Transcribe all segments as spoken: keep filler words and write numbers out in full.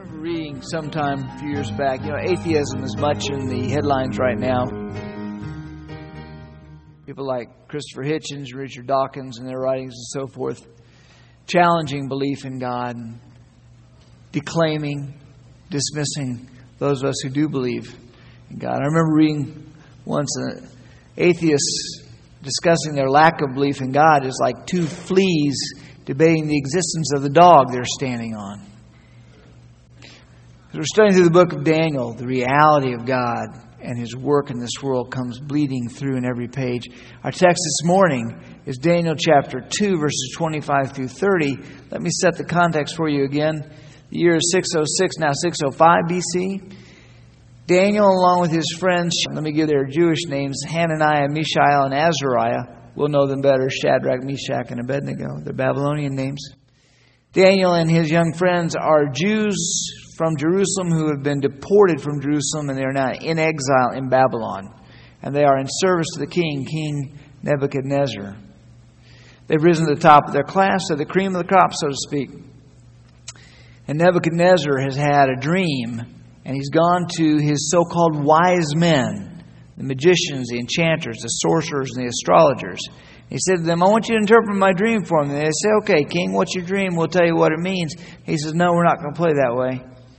Reading sometime a few years back, you know, atheism is much in the headlines right now. People like Christopher Hitchens, Richard Dawkins, and their writings and so forth, challenging belief in God, and declaiming, dismissing those of us who do believe in God. I remember reading once an atheists discussing their lack of belief in God is like two fleas debating the existence of the dog they're standing on. As we're studying through the book of Daniel, the reality of God and His work in this world comes bleeding through in every page. Our text this morning is Daniel chapter two, verses twenty-five through thirty. Let me set the context for you again. The year is six oh six, now six oh five B C. Daniel, along with his friends, let me give their Jewish names, Hananiah, Mishael, and Azariah. We'll know them better, Shadrach, Meshach, and Abednego. They're Babylonian names. Daniel and his young friends are Jews from Jerusalem who have been deported from Jerusalem, and they are now in exile in Babylon. And they are in service to the king, King Nebuchadnezzar. They've risen to the top of their class, to the cream of the crop, so to speak. And Nebuchadnezzar has had a dream, and he's gone to his so-called wise men, the magicians, the enchanters, the sorcerers, and the astrologers. He said to them, I want you to interpret my dream for me. And they say, okay, king, what's your dream? We'll tell you what it means. He says, no, we're not going to play that way.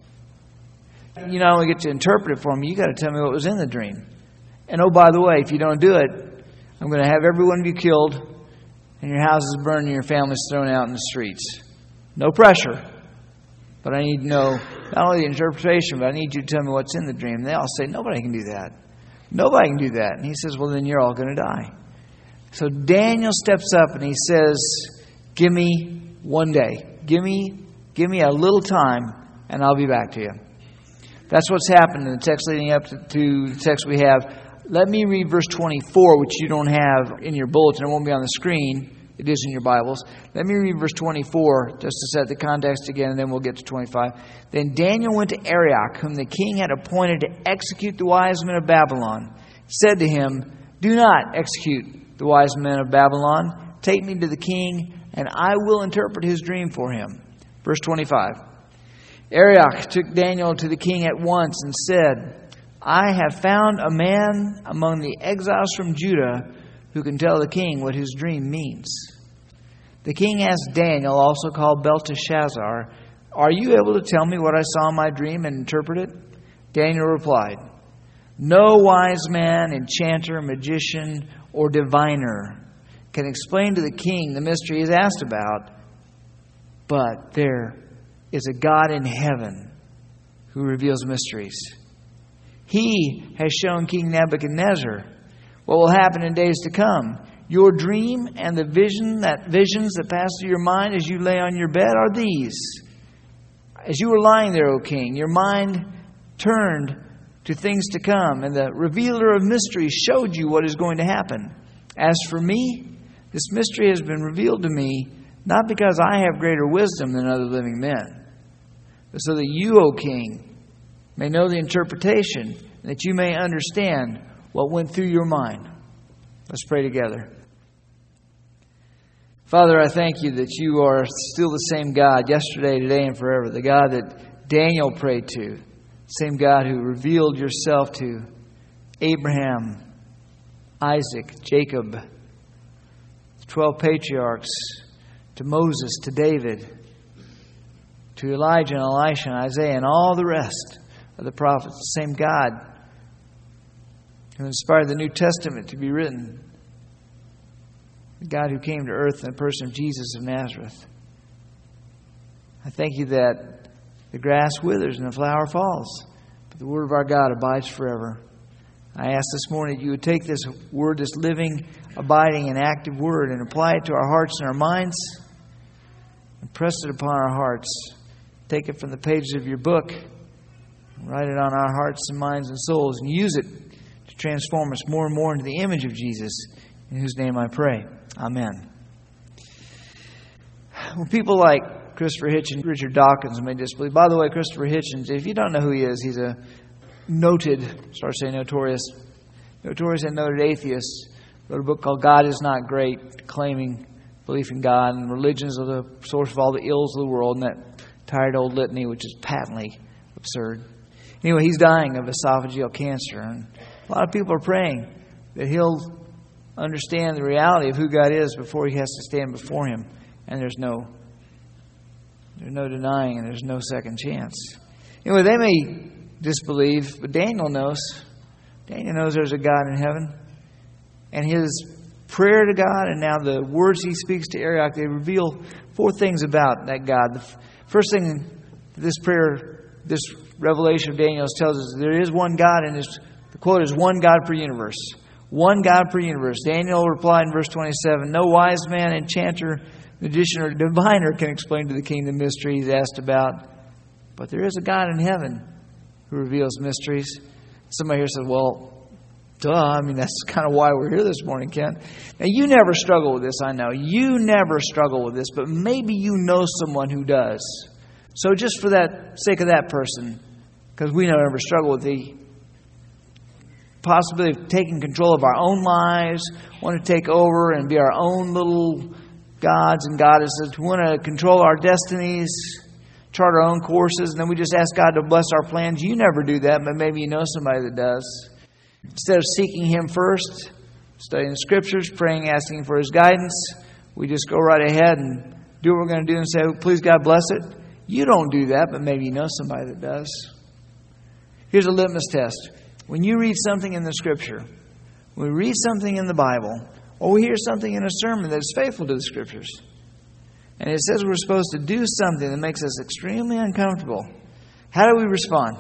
You not only get to interpret it for me, you got to tell me what was in the dream. And oh, by the way, if you don't do it, I'm going to have every one of you killed, and your houses burned, and your families thrown out in the streets. No pressure. But I need to know not only the interpretation, but I need you to tell me what's in the dream. And they all say, nobody can do that. Nobody can do that. And he says, well, then you're all going to die. So Daniel steps up and he says, give me one day. Give me, give me a little time and I'll be back to you. That's what's happened in the text leading up to, to the text we have. Let me read verse twenty-four, which you don't have in your bulletin. It won't be on the screen. It is in your Bibles. Let me read verse twenty-four just to set the context again, and then we'll get to twenty-five. Then Daniel went to Arioch, whom the king had appointed to execute the wise men of Babylon. Said to him, do not execute the wise men of Babylon. Take me to the king, and I will interpret his dream for him. Verse twenty-five. Arioch took Daniel to the king at once and said, I have found a man among the exiles from Judah who can tell the king what his dream means. The king asked Daniel, also called Belteshazzar, are you able to tell me what I saw in my dream and interpret it? Daniel replied, no wise man, enchanter, magician, or diviner can explain to the king the mystery he is asked about, but there is a God in heaven who reveals mysteries. He has shown King Nebuchadnezzar what will happen in days to come. Your dream and the vision that visions that pass through your mind as you lay on your bed are these. As you were lying there, O king, your mind turned to things to come, and the revealer of mysteries showed you what is going to happen. As for me, this mystery has been revealed to me, not because I have greater wisdom than other living men, but so that you, O king, may know the interpretation, and that you may understand what went through your mind. Let's pray together. Father, I thank you that you are still the same God yesterday, today, and forever. The God that Daniel prayed to. The same God who revealed yourself to Abraham, Isaac, Jacob, the twelve patriarchs, to Moses, to David, to Elijah and Elisha and Isaiah and all the rest of the prophets. The same God who inspired the New Testament to be written. The God who came to earth in the person of Jesus of Nazareth. I thank you that the grass withers and the flower falls, but the word of our God abides forever. I ask this morning that you would take this word, this living, abiding, and active word, and apply it to our hearts and our minds, and press it upon our hearts. Take it from the pages of your book, and write it on our hearts and minds and souls, and use it to transform us more and more into the image of Jesus, in whose name I pray. Amen. Well, people like Christopher Hitchens, Richard Dawkins may disbelieve. By the way, Christopher Hitchens, if you don't know who he is, he's a noted, start saying notorious, notorious and noted atheist. Wrote a book called God is Not Great, claiming belief in God, and religion is the source of all the ills of the world, and that tired old litany, which is patently absurd. Anyway, he's dying of esophageal cancer. And a lot of people are praying that he'll understand the reality of who God is before he has to stand before him. And there's no, there's no denying, and there's no second chance. Anyway, they may disbelieve, but Daniel knows. Daniel knows there's a God in heaven. And his prayer to God, and now the words he speaks to Arioch, they reveal four things about that God. The first thing this prayer, this revelation of Daniel tells us, there is one God, and his, the quote is one God per universe. One God per universe. Daniel replied in verse twenty-seven, no wise man, enchanter, magician, or diviner can explain to the king the mystery he's asked about. But there is a God in heaven who reveals mysteries. Somebody here says, well, duh. I mean, that's kind of why we're here this morning, Ken. Now, you never struggle with this, I know. You never struggle with this, but maybe you know someone who does. So just for that sake of that person, because we never struggle with the possibility of taking control of our own lives, want to take over and be our own little gods and goddesses, we want to control our destinies, chart our own courses, and then we just ask God to bless our plans. You never do that, but maybe you know somebody that does. Instead of seeking Him first, studying the Scriptures, praying, asking for His guidance, we just go right ahead and do what we're going to do and say, please God bless it. You don't do that, but maybe you know somebody that does. Here's a litmus test. When you read something in the Scripture, when we read something in the Bible, or we hear something in a sermon that is faithful to the Scriptures, and it says we're supposed to do something that makes us extremely uncomfortable, how do we respond?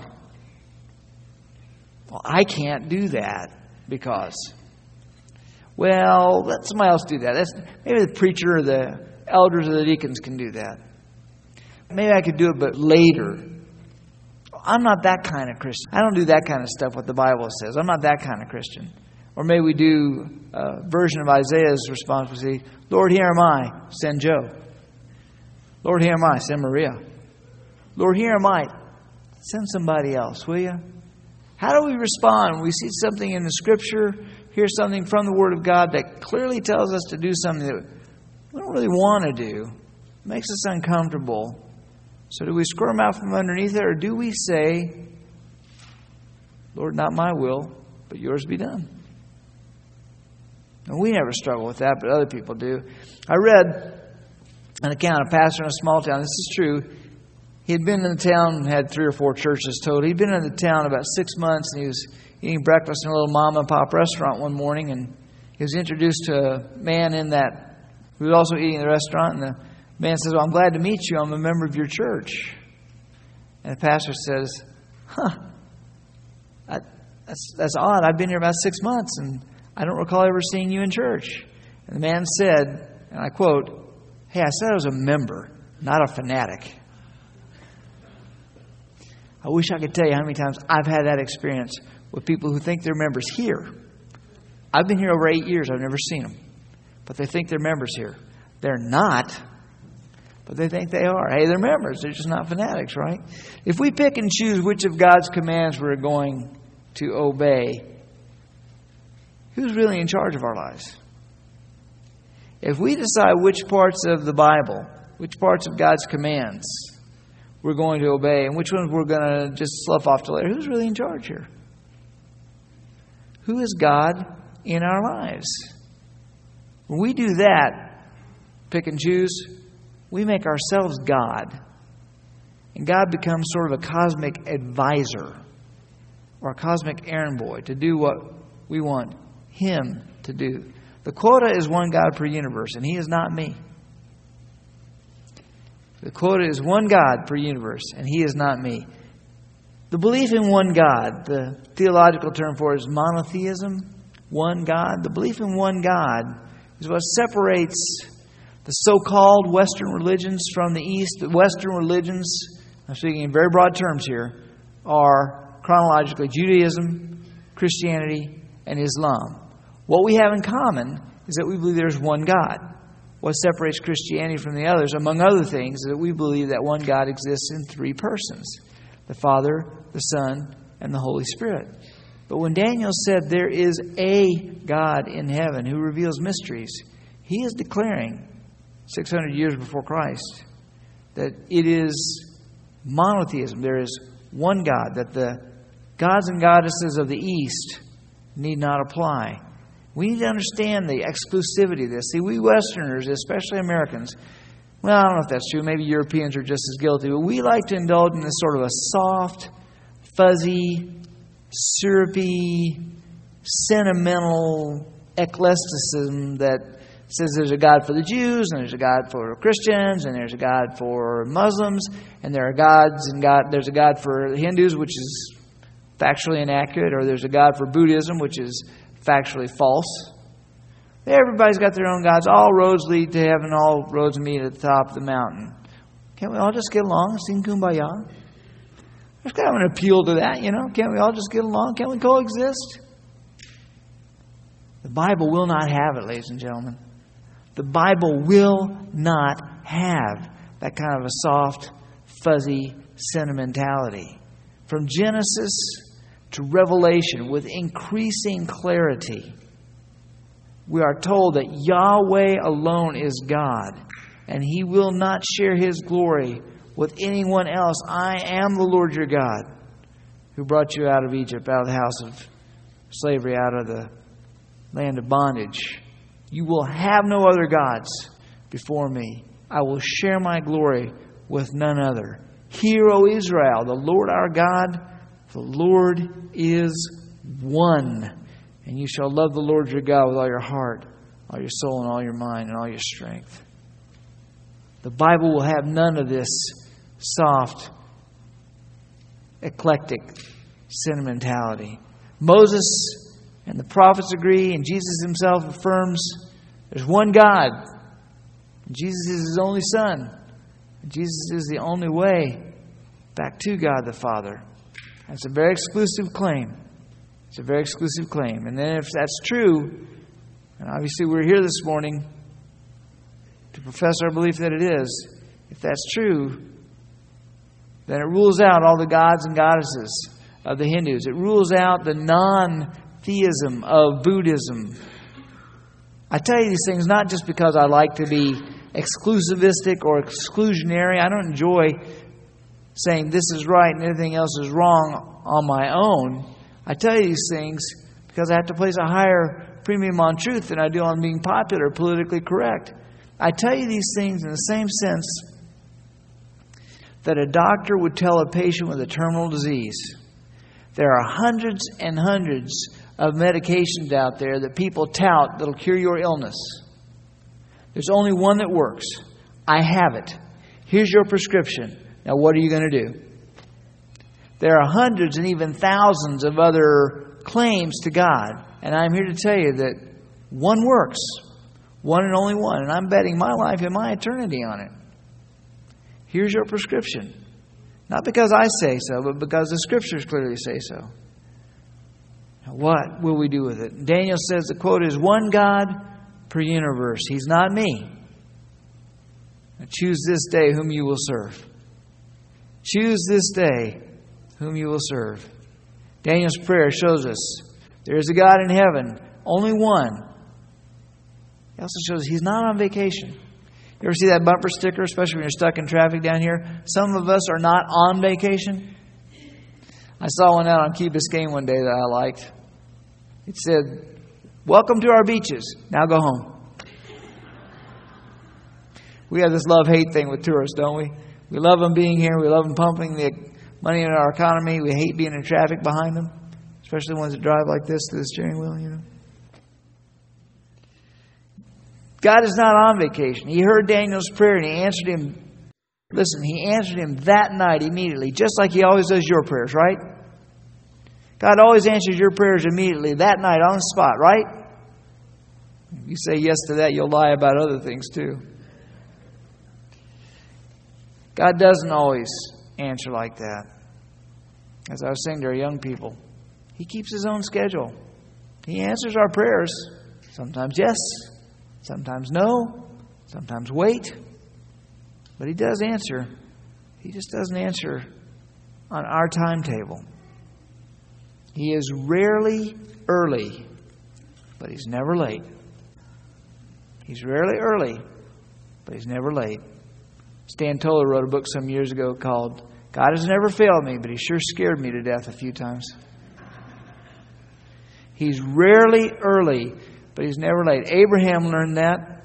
Well, I can't do that because, well, let somebody else do that. That's, maybe the preacher or the elders or the deacons can do that. Maybe I could do it, but later. I'm not that kind of Christian. I don't do that kind of stuff, what the Bible says. I'm not that kind of Christian. Or maybe we do a version of Isaiah's response. We say, Lord, here am I, send Joe. Lord, here am I, send Maria. Lord, here am I, send somebody else, will you? How do we respond when we see something in the Scripture, hear something from the Word of God that clearly tells us to do something that we don't really want to do, makes us uncomfortable? So do we squirm out from underneath it, or do we say, Lord, not my will, but yours be done? And we never struggle with that, but other people do. I read an account of a pastor in a small town. This is true. He had been in the town, had three or four churches total. He'd been in the town about six months, and he was eating breakfast in a little mom and pop restaurant one morning, and he was introduced to a man in that who was also eating in the restaurant, and the man says, well, I'm glad to meet you. I'm a member of your church. And the pastor says, huh, I, that's, that's odd. I've been here about six months, and I don't recall ever seeing you in church. And the man said, and I quote, hey, I said I was a member, not a fanatic. I wish I could tell you how many times I've had that experience with people who think they're members here. I've been here over eight years. I've never seen them. But they think they're members here. They're not. But they think they are. Hey, they're members. They're just not fanatics, right? If we pick and choose which of God's commands we're going to obey, who's really in charge of our lives? If we decide which parts of the Bible, which parts of God's commands we're going to obey, and which ones we're going to just slough off to later, who's really in charge here? Who is God in our lives? When we do that, pick and choose, we make ourselves God. And God becomes sort of a cosmic advisor or a cosmic errand boy to do what we want Him to do. The quota is one God per universe, and He is not me. The quota is one God per universe, and He is not me. The belief in one God, the theological term for it is monotheism, one God. The belief in one God is what separates the so-called Western religions from the East. The Western religions, I'm speaking in very broad terms here, are chronologically Judaism, Christianity, and Islam. What we have in common is that we believe there's one God. What separates Christianity from the others, among other things, is that we believe that one God exists in three persons: the Father, the Son, and the Holy Spirit. But when Daniel said there is a God in heaven who reveals mysteries, he is declaring, six hundred years before Christ, that it is monotheism. There is one God, that the gods and goddesses of the East need not apply. We need to understand the exclusivity of this. See, we Westerners, especially Americans, well, I don't know if that's true. Maybe Europeans are just as guilty. But we like to indulge in this sort of a soft, fuzzy, syrupy, sentimental eclecticism that says there's a God for the Jews, and there's a God for Christians, and there's a God for Muslims, and there are gods and God. There's a God for the Hindus, which is factually inaccurate, or there's a God for Buddhism, which is factually false. Everybody's got their own gods. All roads lead to heaven. All roads meet at the top of the mountain. Can't we all just get along and sing Kumbaya? There's kind of an appeal to that, you know. Can't we all just get along? Can't we coexist? The Bible will not have it, ladies and gentlemen. The Bible will not have that kind of a soft, fuzzy sentimentality. From Genesis to Revelation, with increasing clarity, we are told that Yahweh alone is God, and He will not share His glory with anyone else. I am the Lord your God, who brought you out of Egypt, out of the house of slavery, out of the land of bondage. You will have no other gods before me. I will share my glory with none other. Hear, O Israel, the Lord our God, the Lord is one. And you shall love the Lord your God with all your heart, all your soul, and all your mind, and all your strength. The Bible will have none of this soft, eclectic sentimentality. Moses and the prophets agree, and Jesus Himself affirms there's one God. Jesus is His only Son. Jesus is the only way back to God the Father. That's a very exclusive claim. It's a very exclusive claim. And then if that's true, and obviously we're here this morning to profess our belief that it is, if that's true, then it rules out all the gods and goddesses of the Hindus. It rules out the non-theism of Buddhism. I tell you these things not just because I like to be exclusivistic or exclusionary. I don't enjoy saying this is right and everything else is wrong on my own. I tell you these things because I have to place a higher premium on truth than I do on being popular, politically correct. I tell you these things in the same sense that a doctor would tell a patient with a terminal disease. There are hundreds and hundreds of medications out there that people tout that'll cure your illness. There's only one that works. I have it. Here's your prescription. Now what are you going to do? There are hundreds and even thousands of other claims to God. And I'm here to tell you that one works. One and only one. And I'm betting my life and my eternity on it. Here's your prescription. Not because I say so, but because the Scriptures clearly say so. Now, what will we do with it? Daniel says the quote is, one God per universe. He's not me. Now, choose this day whom you will serve. Choose this day whom you will serve. Daniel's prayer shows us there is a God in heaven, only one. It also shows He's not on vacation. You ever see that bumper sticker, especially when you're stuck in traffic down here? Some of us are not on vacation. I saw one out on Key Biscayne one day that I liked. It said, welcome to our beaches. Now go home. We have this love-hate thing with tourists, don't we? We love them being here. We love them pumping the money in our economy. We hate being in traffic behind them, especially the ones that drive like this to the steering wheel, you know. God is not on vacation. He heard Daniel's prayer and He answered him. Listen, He answered him that night immediately, just like He always does your prayers, right? God always answers your prayers immediately, that night, on the spot, right? If you say yes to that, you'll lie about other things too. God doesn't always answer like that. As I was saying to our young people, He keeps His own schedule. He answers our prayers. Sometimes yes, sometimes no, sometimes wait. But He does answer. He just doesn't answer on our timetable. He is rarely early, but He's never late. He's rarely early, but He's never late. Stan Toller wrote a book some years ago called God has never failed me, but He sure scared me to death a few times. He's rarely early, but He's never late. Abraham learned that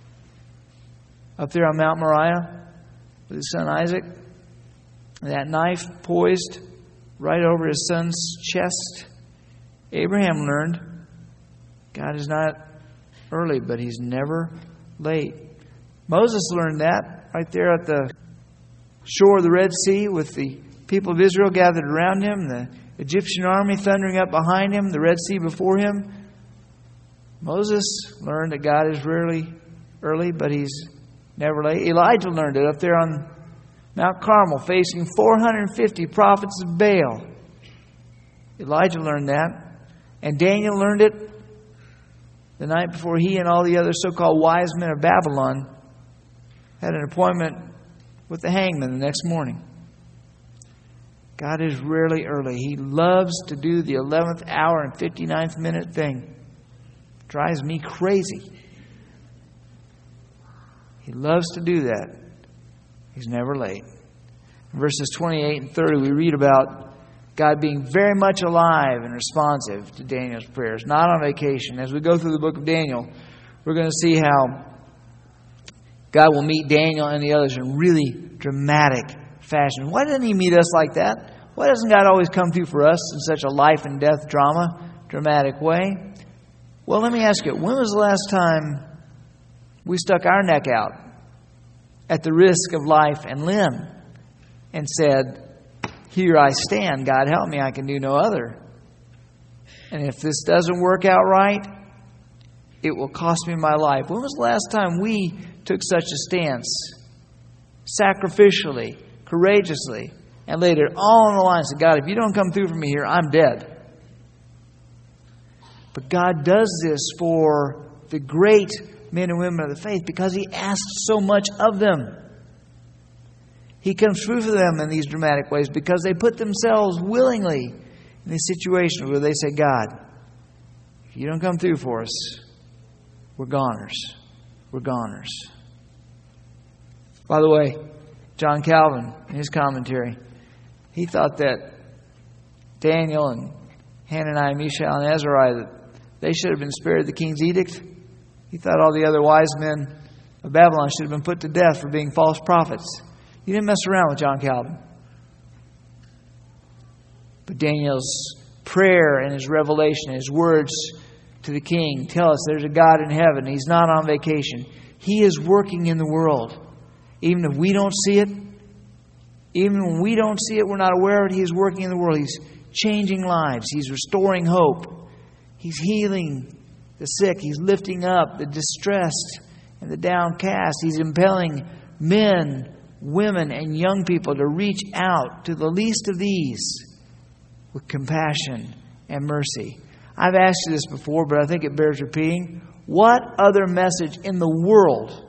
up there on Mount Moriah with his son Isaac. That knife poised right over his son's chest. Abraham learned God is not early, but He's never late. Moses learned that right there at the shore of the Red Sea with the people of Israel gathered around him, the Egyptian army thundering up behind him, the Red Sea before him. Moses learned that God is rarely early, but He's never late. Elijah learned it up there on Mount Carmel, facing four hundred fifty prophets of Baal. Elijah learned that. And Daniel learned it the night before he and all the other so-called wise men of Babylon had an appointment with the hangman the next morning. God is rarely early. He loves to do the eleventh hour and fifty-ninth minute thing. Drives me crazy. He loves to do that. He's never late. In verses twenty-eight and thirty, we read about God being very much alive and responsive to Daniel's prayers, not on vacation. As we go through the book of Daniel, we're going to see how God will meet Daniel and the others in really dramatic fashion. Why doesn't He meet us like that? Why doesn't God always come through for us in such a life and death drama, dramatic way? Well, let me ask you, when was the last time we stuck our neck out at the risk of life and limb and said, "Here I stand, God help me, I can do no other. And if this doesn't work out right, it will cost me my life"? When was the last time we took such a stance, sacrificially, courageously, and laid it all on the line and said, "God, if you don't come through for me here, I'm dead"? But God does this for the great men and women of the faith because He asks so much of them. He comes through for them in these dramatic ways because they put themselves willingly in these situations where they say, "God, if you don't come through for us, we're goners. We're goners." By the way, John Calvin, in his commentary, he thought that Daniel and Hananiah, Mishael, and Azariah, that they should have been spared the king's edict. He thought all the other wise men of Babylon should have been put to death for being false prophets. You didn't mess around with John Calvin. But Daniel's prayer and his revelation, his words to the king tell us there's a God in heaven. He's not on vacation. He is working in the world. Even if we don't see it, even when we don't see it, we're not aware of it, He is working in the world. He's changing lives. He's restoring hope. He's healing the sick. He's lifting up the distressed and the downcast. He's impelling men, women, and young people to reach out to the least of these with compassion and mercy. I've asked you this before, but I think it bears repeating. What other message in the world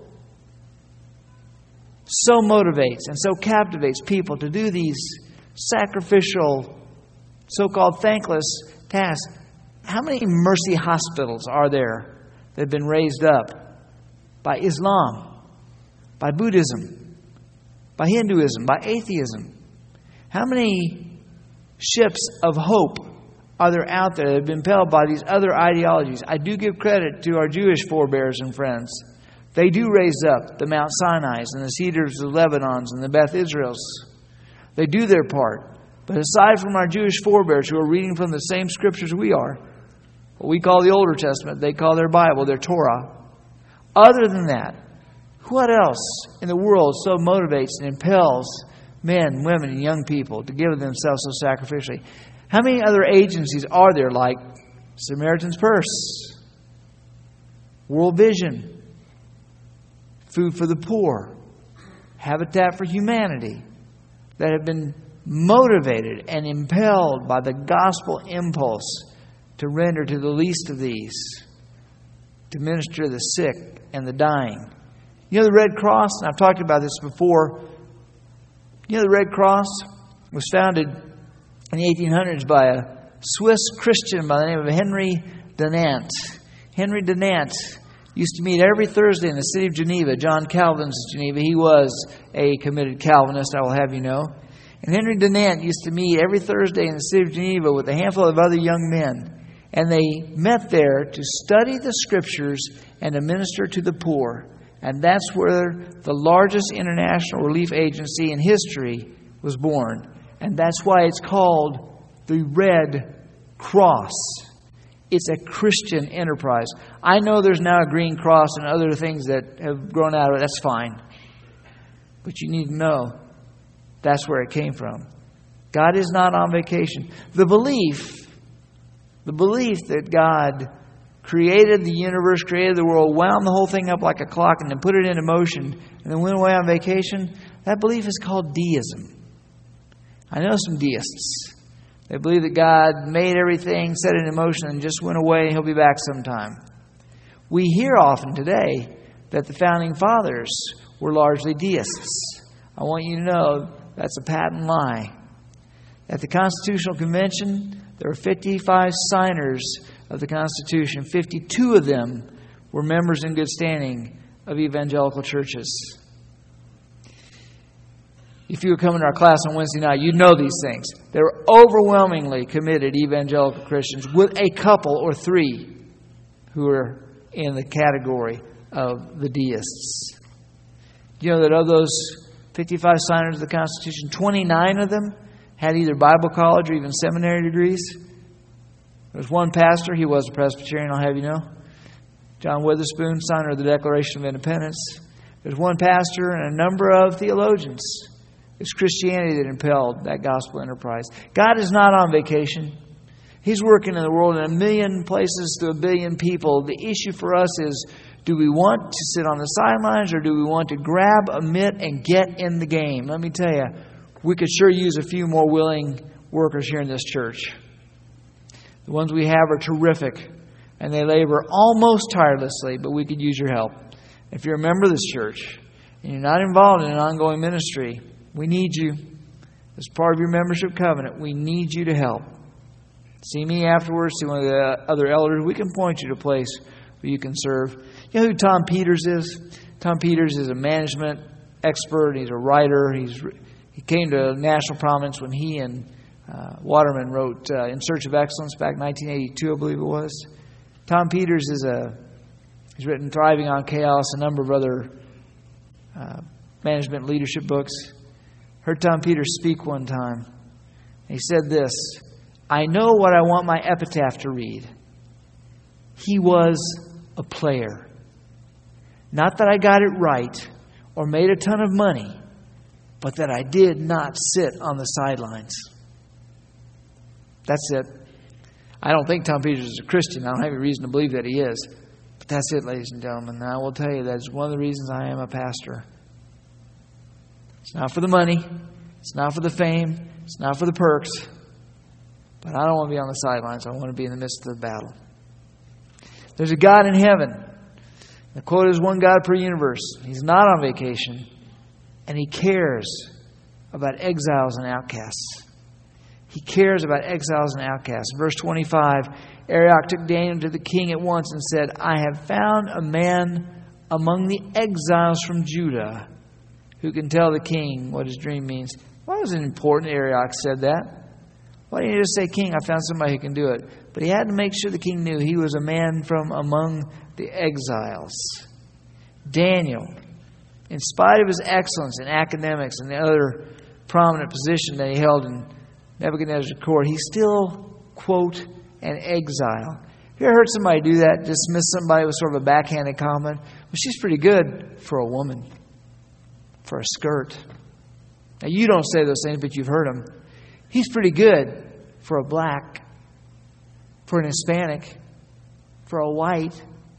so motivates and so captivates people to do these sacrificial, so-called thankless tasks? How many mercy hospitals are there that have been raised up by Islam, by Buddhism, by Hinduism, by atheism? How many ships of hope are there out there that have been impelled by these other ideologies? I do give credit to our Jewish forebears and friends. They do raise up the Mount Sinai's and the Cedars of Lebanon's and the Beth Israel's. They do their part. But aside from our Jewish forebears who are reading from the same scriptures we are, what we call the Older Testament, they call their Bible, their Torah. Other than that, what else in the world so motivates and impels men, women, and young people to give of themselves so sacrificially? How many other agencies are there like Samaritan's Purse, World Vision, Food for the Poor, Habitat for Humanity, that have been motivated and impelled by the gospel impulse to render to the least of these, to minister to the sick and the dying? You know the Red Cross, and I've talked about this before. You know the Red Cross was founded in the eighteen hundreds by a Swiss Christian by the name of Henry Dunant. Henry Dunant used to meet every Thursday in the city of Geneva, John Calvin's Geneva. He was a committed Calvinist, I will have you know. And Henry Dunant used to meet every Thursday in the city of Geneva with a handful of other young men. And they met there to study the Scriptures and to minister to the poor. And that's where the largest international relief agency in history was born. And that's why it's called the Red Cross. It's a Christian enterprise. I know there's now a Green Cross and other things that have grown out of it. That's fine. But you need to know that's where it came from. God is not on vacation. The belief, the belief that God created the universe, created the world, wound the whole thing up like a clock and then put it into motion and then went away on vacation, that belief is called deism. I know some deists. They believe that God made everything, set it in motion, and just went away and He'll be back sometime. We hear often today that the Founding Fathers were largely deists. I want you to know that's a patent lie. At the Constitutional Convention, there were fifty-five signers of the Constitution. fifty-two of them were members in good standing of evangelical churches. If you were coming to our class on Wednesday night, you'd know these things. They were overwhelmingly committed evangelical Christians with a couple or three who were in the category of the deists. You know that of those fifty-five signers of the Constitution, twenty-nine of them had either Bible college or even seminary degrees. There was one pastor, he was a Presbyterian, I'll have you know. John Witherspoon, signer of the Declaration of Independence. There's one pastor and a number of theologians. It's Christianity that impelled that gospel enterprise. God is not on vacation. He's working in the world in a million places to a billion people. The issue for us is, do we want to sit on the sidelines or do we want to grab a mitt and get in the game? Let me tell you, we could sure use a few more willing workers here in this church. The ones we have are terrific, and they labor almost tirelessly, but we could use your help. If you're a member of this church and you're not involved in an ongoing ministry, we need you. As part of your membership covenant, we need you to help. See me afterwards, see one of the other elders. We can point you to a place where you can serve. You know who Tom Peters is? Tom Peters is a management expert. He's a writer. He's He came to national prominence when he and uh, Waterman wrote uh, In Search of Excellence back in nineteen eighty-two, I believe it was. Tom Peters is a, he's written Thriving on Chaos, a number of other uh, management leadership books. Heard Tom Peters speak one time. He said this, I know what I want my epitaph to read. He was a player. Not that I got it right or made a ton of money, but that I did not sit on the sidelines. That's it. I don't think Tom Peters is a Christian. I don't have any reason to believe that he is. But that's it, ladies and gentlemen. And I will tell you that is one of the reasons I am a pastor. It's not for the money. It's not for the fame. It's not for the perks. But I don't want to be on the sidelines. I want to be in the midst of the battle. There's a God in heaven. The quote is one God per universe. He's not on vacation. And He cares about exiles and outcasts. He cares about exiles and outcasts. Verse twenty-five, Arioch took Daniel to the king at once and said, I have found a man among the exiles from Judah who can tell the king what his dream means. Why was it important Arioch said that? Why didn't he just say, King, I found somebody who can do it? But he had to make sure the king knew he was a man from among the exiles. Daniel, in spite of his excellence in academics and the other prominent position that he held in Nebuchadnezzar's court, he's still, quote, an exile. You ever heard somebody do that? Dismiss somebody with sort of a backhanded comment? Well, she's pretty good for a woman, for a skirt. Now, you don't say those things, but you've heard them. He's pretty good for a black, for an Hispanic, for a white.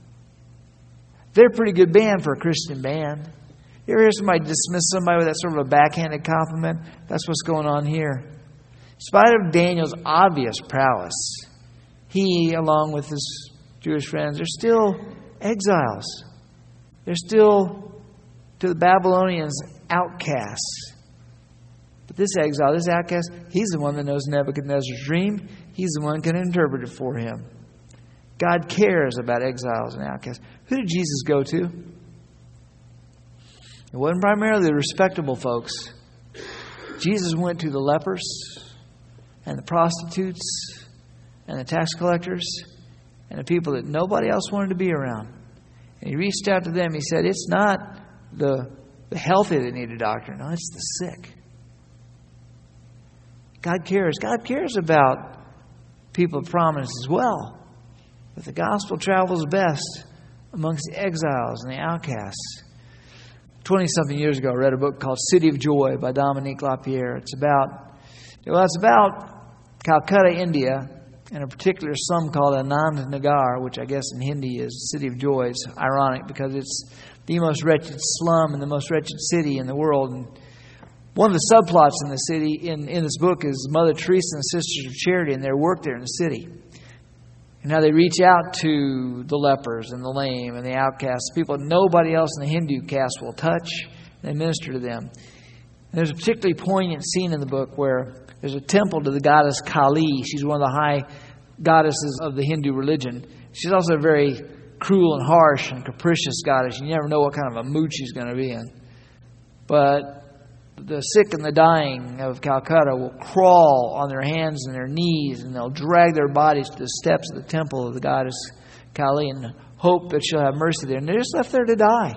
They're a pretty good band for a Christian band. You ever hear somebody dismiss somebody with that sort of a backhanded compliment? That's what's going on here. In spite of Daniel's obvious prowess, he, along with his Jewish friends, are still exiles. They're still, to the Babylonians, outcasts. But this exile, this outcast, he's the one that knows Nebuchadnezzar's dream. He's the one who can interpret it for him. God cares about exiles and outcasts. Who did Jesus go to? It wasn't primarily the respectable folks. Jesus went to the lepers and the prostitutes and the tax collectors and the people that nobody else wanted to be around. And He reached out to them. He said, it's not the, the healthy that need a doctor. No, it's the sick. God cares. God cares about people of prominence as well. But the gospel travels best amongst the exiles and the outcasts. Twenty-something years ago, I read a book called City of Joy by Dominique Lapierre. It's about, well, it's about Calcutta, India, and a particular slum called Anand Nagar, which I guess in Hindi is City of Joy. It's ironic because it's the most wretched slum and the most wretched city in the world. And one of the subplots in the city, in, in this book, is Mother Teresa and the Sisters of Charity and their work there in the city. And how they reach out to the lepers and the lame and the outcasts, people nobody else in the Hindu caste will touch, and they minister to them. And there's a particularly poignant scene in the book where there's a temple to the goddess Kali. She's one of the high goddesses of the Hindu religion. She's also a very cruel and harsh and capricious goddess. You never know what kind of a mood she's going to be in. But the sick and the dying of Calcutta will crawl on their hands and their knees, and they'll drag their bodies to the steps of the temple of the goddess Kali and hope that she'll have mercy there. And they're just left there to die.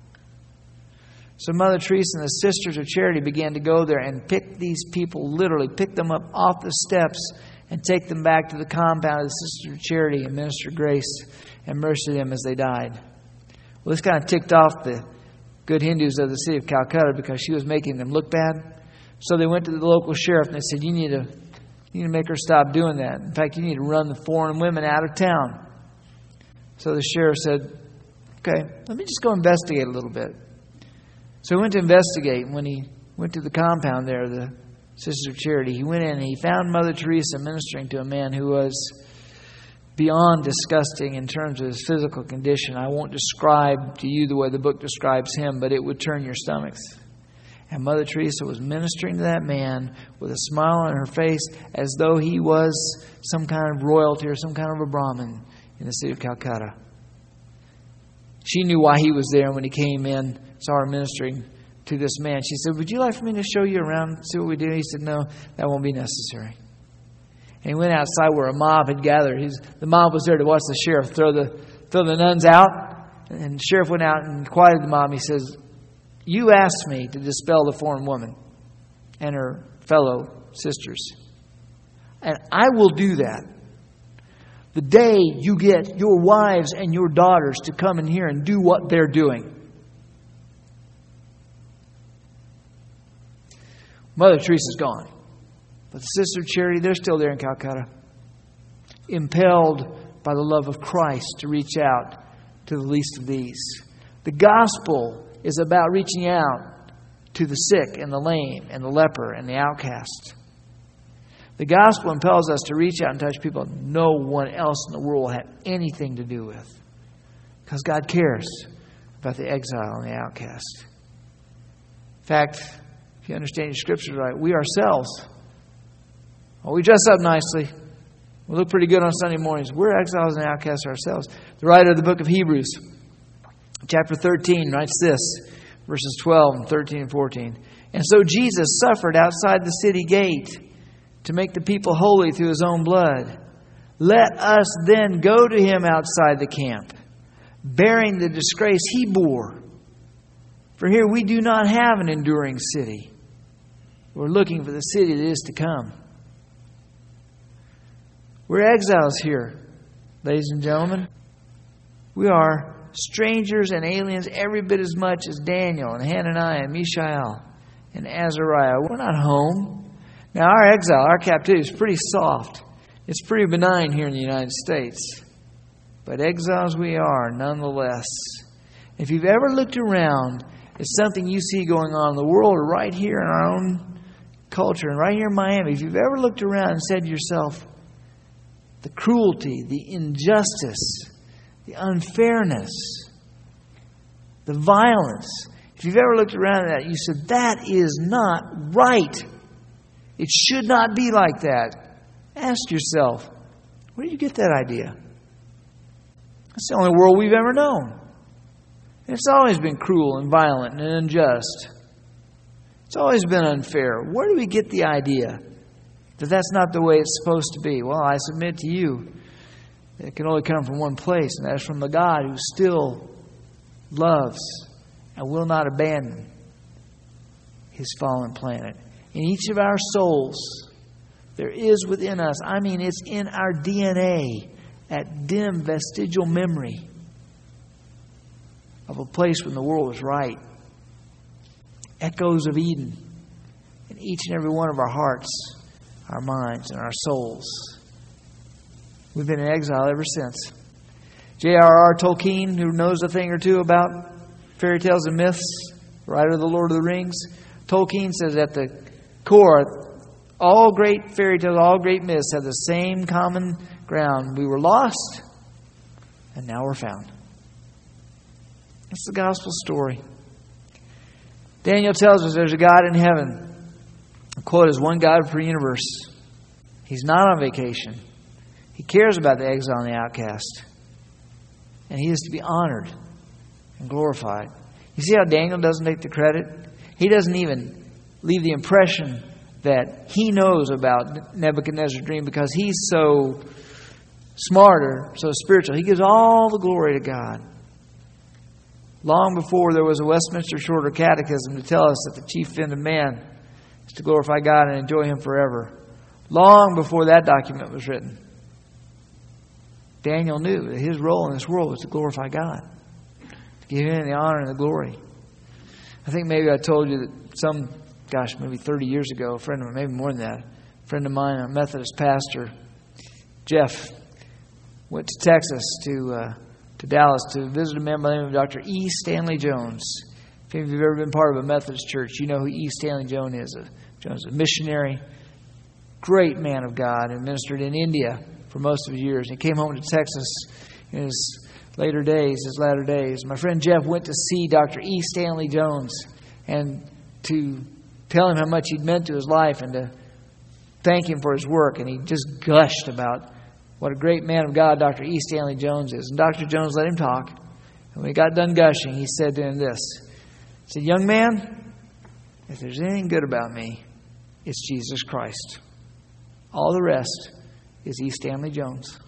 So Mother Teresa and the Sisters of Charity began to go there and pick these people, literally pick them up off the steps and take them back to the compound of the Sisters of Charity and minister grace and mercy to them as they died. Well, this kind of ticked off the good Hindus of the city of Calcutta because she was making them look bad. So they went to the local sheriff and they said, you need to, you need to make her stop doing that. In fact, you need to run the foreign women out of town. So the sheriff said, okay, let me just go investigate a little bit. So he went to investigate, and when he went to the compound there, the Sisters of Charity, he went in and he found Mother Teresa ministering to a man who was beyond disgusting in terms of his physical condition. I won't describe to you the way the book describes him, but it would turn your stomachs. And Mother Teresa was ministering to that man with a smile on her face as though he was some kind of royalty or some kind of a Brahmin in the city of Calcutta. She knew why he was there, and when he came in, saw her ministering to this man. She said, would you like for me to show you around, see what we do? He said, no, that won't be necessary. And he went outside where a mob had gathered. He's, the mob was there to watch the sheriff throw the throw the nuns out. And the sheriff went out and quieted the mob. He says, you asked me to dispel the foreign woman and her fellow sisters. And I will do that. The day you get your wives and your daughters to come in here and do what they're doing. Mother Teresa's gone. But the Sisters of Charity, they're still there in Calcutta. Impelled by the love of Christ to reach out to the least of these. The gospel is about reaching out to the sick and the lame and the leper and the outcast. The gospel impels us to reach out and touch people no one else in the world will have anything to do with. Because God cares about the exile and the outcast. In fact, if you understand your scriptures right, we ourselves, well, we dress up nicely. We look pretty good on Sunday mornings. We're exiles and outcasts ourselves. The writer of the book of Hebrews, chapter thirteen, writes this, verses twelve and thirteen and fourteen. And so Jesus suffered outside the city gate to make the people holy through His own blood. Let us then go to Him outside the camp, bearing the disgrace He bore. For here we do not have an enduring city. We're looking for the city that is to come. We're exiles here, ladies and gentlemen. We are strangers and aliens every bit as much as Daniel and Hananiah and Mishael and Azariah. We're not home. Now, our exile, our captivity is pretty soft. It's pretty benign here in the United States. But exiles we are, nonetheless. If you've ever looked around at something you see going on in the world or right here in our own culture and right here in Miami, if you've ever looked around and said to yourself, the cruelty, the injustice, the unfairness, the violence, if you've ever looked around at that, you said, that is not right. It should not be like that. Ask yourself, where did you get that idea? That's the only world we've ever known. It's always been cruel and violent and unjust. It's always been unfair. Where do we get the idea that that's not the way it's supposed to be? Well, I submit to you, it can only come from one place, and that is from the God who still loves and will not abandon His fallen planet. In each of our souls, there is within us, I mean, it's in our D N A, that dim vestigial memory of a place when the world was right. Echoes of Eden in each and every one of our hearts, our minds, and our souls. We've been in exile ever since. J R R Tolkien, who knows a thing or two about fairy tales and myths, writer of The Lord of the Rings, Tolkien says at the core, all great fairy tales, all great myths have the same common ground. We were lost, and now we're found. That's the gospel story. Daniel tells us there's a God in heaven. The quote is, one God per universe. He's not on vacation. He cares about the exile and the outcast. And He is to be honored and glorified. You see how Daniel doesn't take the credit? He doesn't even leave the impression that he knows about Nebuchadnezzar's dream because he's so smart or so spiritual. He gives all the glory to God. Long before there was a Westminster Shorter Catechism to tell us that the chief end of man is to glorify God and enjoy Him forever. Long before that document was written, Daniel knew that his role in this world was to glorify God, to give Him the honor and the glory. I think maybe I told you that some, gosh, maybe thirty years ago, a friend of mine, maybe more than that, a friend of mine, a Methodist pastor, Jeff, went to Texas to uh, to Dallas to visit a man by the name of Doctor E. Stanley Jones. If any of you have ever been part of a Methodist church, you know who E. Stanley Jones is. A, Jones, a missionary, great man of God, and ministered in India for most of his years. He came home to Texas in his later days, his latter days. My friend Jeff went to see Doctor E. Stanley Jones and to tell him how much he'd meant to his life and to thank him for his work. And he just gushed about what a great man of God Doctor E. Stanley Jones is. And Doctor Jones let him talk. And when he got done gushing, he said to him this. He said, young man, if there's anything good about me, it's Jesus Christ. All the rest is E. Stanley Jones.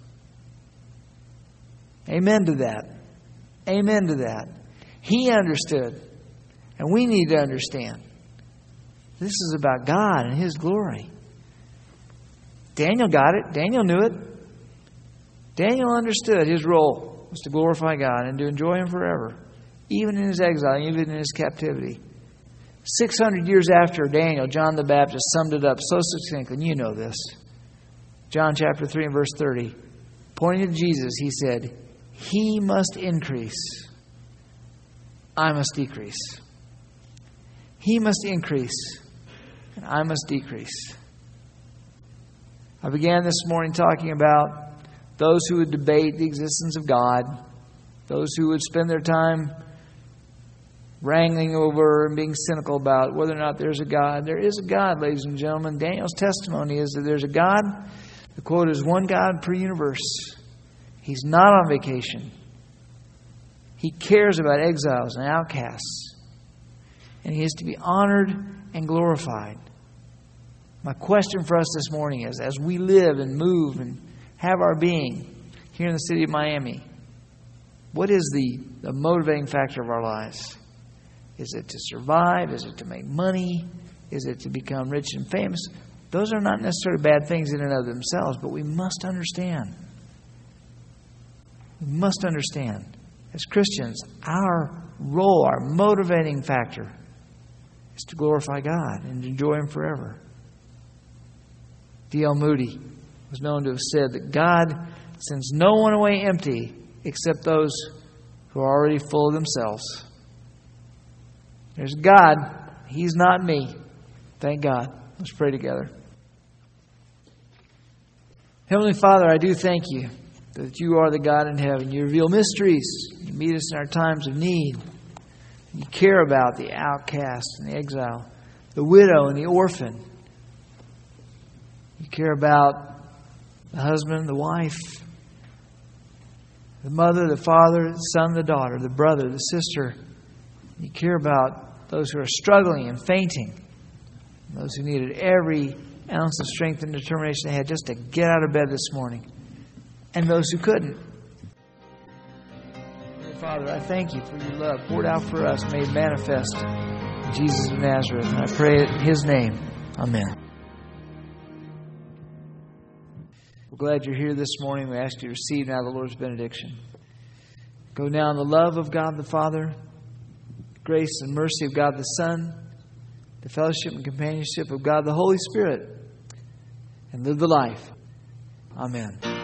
Amen to that. Amen to that. He understood. And we need to understand. This is about God and His glory. Daniel got it. Daniel knew it. Daniel understood his role was to glorify God and to enjoy Him forever, even in his exile, even in his captivity. six hundred years after Daniel, John the Baptist summed it up so succinctly, and you know this. John chapter three and verse thirty. Pointing to Jesus, he said, He must increase, I must decrease. He must increase, and I must decrease. I began this morning talking about those who would debate the existence of God, those who would spend their time wrangling over and being cynical about whether or not there's a God. There is a God, ladies and gentlemen. Daniel's testimony is that there's a God. The quote is, one God per universe. He's not on vacation. He cares about exiles and outcasts. And He is to be honored and glorified. My question for us this morning is, as we live and move and have our being here in the city of Miami, what is the, the motivating factor of our lives? Is it to survive? Is it to make money? Is it to become rich and famous? Those are not necessarily bad things in and of themselves, but we must understand. We must understand, as Christians, our role, our motivating factor is to glorify God and enjoy Him forever. D L Moody was known to have said that God sends no one away empty except those who are already full of themselves. There's God. He's not me. Thank God. Let's pray together. Heavenly Father, I do thank You that You are the God in heaven. You reveal mysteries. You meet us in our times of need. You care about the outcast and the exile, the widow and the orphan. You care about the husband, the wife, the mother, the father, the son, the daughter, the brother, the sister. You care about those who are struggling and fainting. Those who needed every ounce of strength and determination they had just to get out of bed this morning. And those who couldn't. Father, I thank you for your love poured out for us, made manifest in Jesus of Nazareth. And I pray it in His name. Amen. We're glad you're here this morning. We ask you to receive now the Lord's benediction. Go now in the love of God the Father, grace and mercy of God the Son, the fellowship and companionship of God the Holy Spirit, and live the life. Amen.